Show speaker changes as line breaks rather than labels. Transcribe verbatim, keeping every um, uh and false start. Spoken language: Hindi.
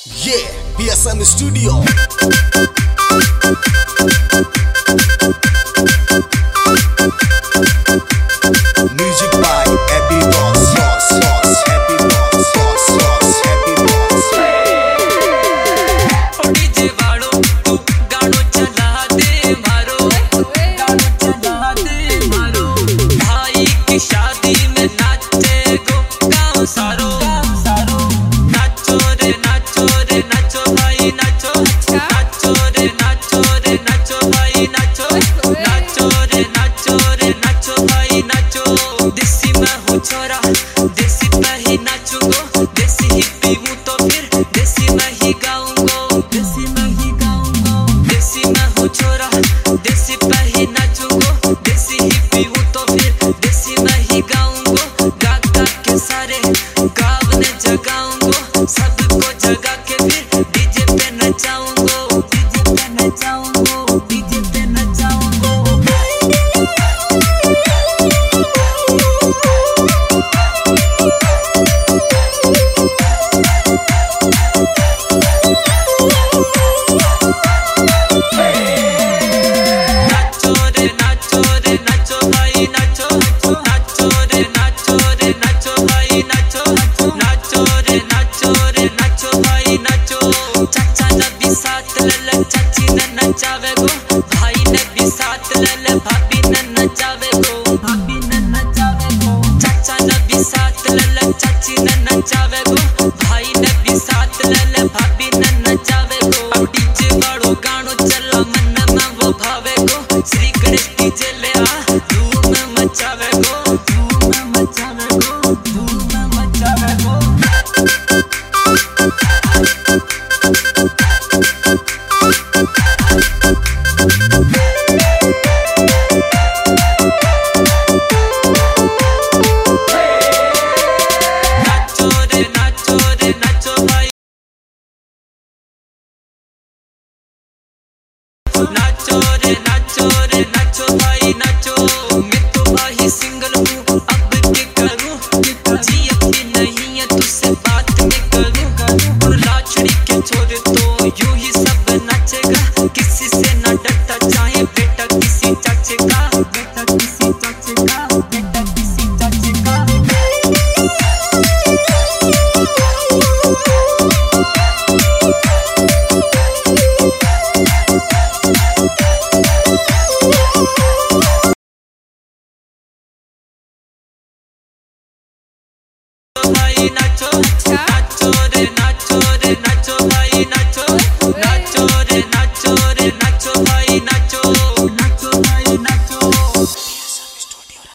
Yeah, P S M Studio. Music by Happy Boss, Boss, Boss, Happy Boss, Boss, Boss, Happy Boss.
ओ डीजे वालो तू गानो चला दे मारो, गानो चला दे मारो। भाई की शादी में नाचे गो गाँव सारो, नाचो रे नाचो रे नाचो भाई नाचो, नाचो रे नाचो रे नाचो भाई नाचो, नाचो रे नाचो रे नाचो भाई नाचो। देसी मैं हूँ छोरा, देसी पे ही नाचूंगो, देसी ही पीऊं तो फिर देसी मैं ही गाऊंगो, देसी मैं ही गाऊंगो। देसी मैं हूँ छोरा, देसी पे ही नाचूंगो, देसी ही पीऊं तो फिर देसी मैं ही गाऊंगो। गा गा के सारे गाँव ने जगाऊंगो, सबको जगा के फिर डीजे पे नचाऊंगो, डीजे पे नचाऊंगो, डीजे पे नचाऊंगो। नाचो रे नाचो रे नाचो भाई नाचो, नाचो रे नाचो रे नाचो भाई नाचो, नाचो रे नाचो रे नाचो भाई नाचो। चाचा ने भी साथ ले ले, चाची ने नचावे गो, भाई ने भी साथ ले ले, भाभी ने नचावे गो, भाभी ने नचावे गो। चाचा ने भी साथ ले ले, चाची ने नचावे गो, भाई ने भी साथ ले ले, भाभी ने नचावे गो। अब डीजे वालो गानो चला मन में वो भावे गो, श्री गणेश डीजे ले आ धूम मचावे गो, धूम मचावे गो, धूम मचावे गो। नाचो रे नाचो रे नाचो भाई, नाचो रे नाचो रे नाचो भाई नाचो। मैं तो भाई सिंगल हूँ अब के करूँ, जी अभी नहीं है तुझसे बात मैं करूँ, लाचड़ी के छोरे तो